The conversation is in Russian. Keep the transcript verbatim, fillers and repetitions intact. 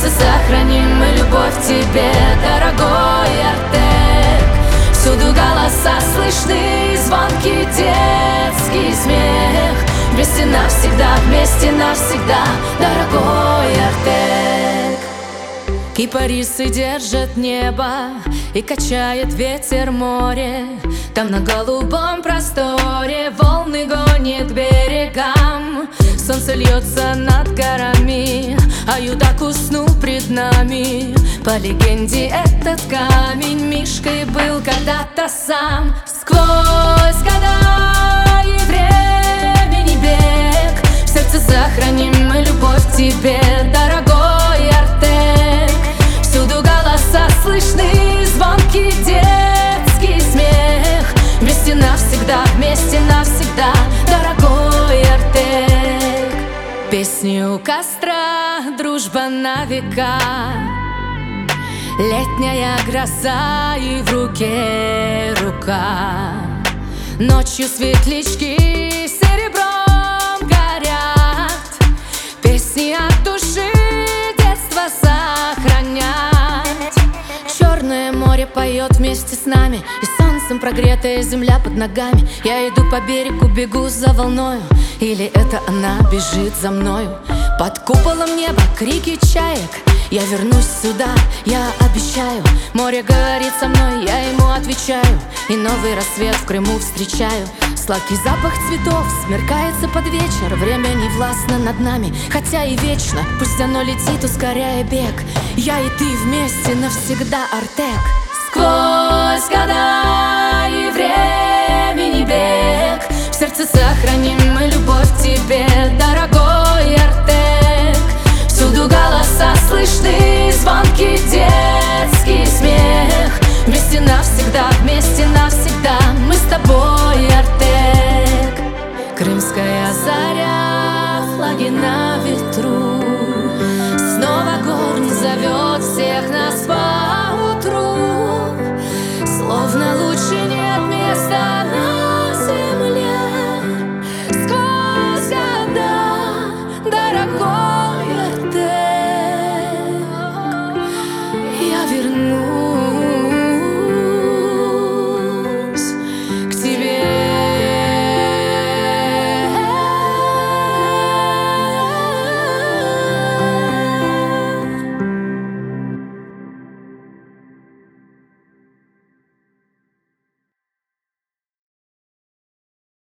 сердце сохраним мы любовь к тебе, дорогой Артек. Всюду голоса слышны, звонкий детский смех. Вместе навсегда, вместе навсегда, дорогой Артек. Кипарисы держат небо и качает ветер море. Там на голубом просторе волны гонит к берегам. Солнце льется над горами, а юдак уснул пред нами. По легенде этот камень мишкой был когда-то сам. Сквозь года и времени бег в сердце сохраним мы любовь к тебе, дорогой Артек. Всюду голоса слышны, звонкий детский смех. Вместе навсегда, вместе навсегда, дорогой Артек. Песни у костра, дружба на века, летняя гроза и в руке рука. Ночью светлячки серебром горят, песни от души детства сохранять. Черное море поет вместе с нами, и солнцем прогретая земля под ногами. Я иду по берегу, бегу за волною, или это она бежит за мною? Под куполом неба крики чаек, я вернусь сюда, я обещаю. Море говорит со мной, я ему отвечаю, и новый рассвет в Крыму встречаю. Сладкий запах цветов смеркается под вечер. Время не властно над нами, хотя и вечно. Пусть оно летит, ускоряя бег. Я и ты вместе навсегда, Артек. Сквозь года и времени бег в сердце сохраним мы любовь к тебе, дорогой Артек. Всюду голоса слышны, звонкий детский смех. Вместе навсегда, вместе навсегда, мы с тобой, Артек. Крымская заря, флаги на ветру,